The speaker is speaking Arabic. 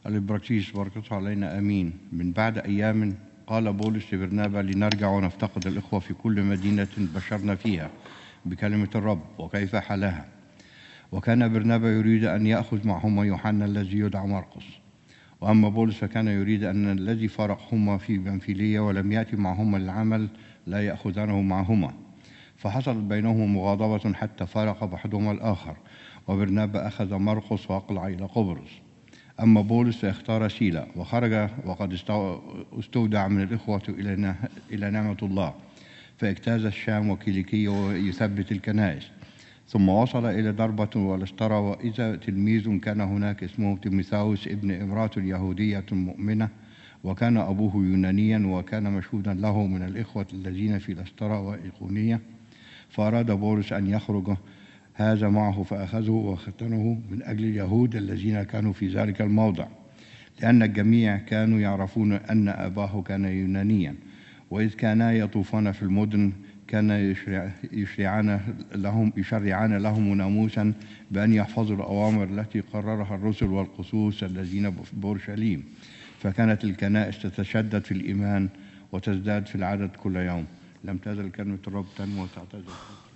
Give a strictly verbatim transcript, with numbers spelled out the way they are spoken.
الإبراكسيس بركته علينا آمين. من بعد أيام قال بولس لبرنابا لنرجع ونفتقد الإخوة في كل مدينة بشرنا فيها بكلمة الرب وكيف حالها. وكان برنابا يريد أن يأخذ معهما يوحنا الذي يدعى مرقس، وأما بولس فكان يريد أن الذي فارقهما في بنفيلية ولم يأتي معهما للعمل لا يأخذانه معهما. فحصلت بينهما مغاضبة حتى فارق بعضهما الآخر، وبرنابا أخذ مرقس وأقلع إلى قبرص. أما بولس فاختار سيلا وخرج وقد استودع من الإخوة إلى نعمة الله، فاجتاز الشام وكيليكية ويثبت الكنائس. ثم وصل إلى دربة والاشترى، وإذا تلميذ كان هناك اسمه تيموثاوس ابن امرأة اليهودية مؤمنة، وكان أبوه يونانيا، وكان مشهودا له من الإخوة الذين في الاشترى وإيقونية. فأراد بولس أن يخرج هذا معه، فأخذه وختنه من أجل اليهود الذين كانوا في ذلك الموضع، لأن الجميع كانوا يعرفون أن أباه كان يونانيا. وإذ كانا يطوفان في المدن كان يشرع يشرعان لهم يشرعان لهم ناموسا بأن يحفظوا الأوامر التي قررها الرسل والقسوس الذين بأورشليم. فكانت الكنائس تتشدد في الإيمان وتزداد في العدد كل يوم. لم تزل كلمة الرب تنمو وتعتز.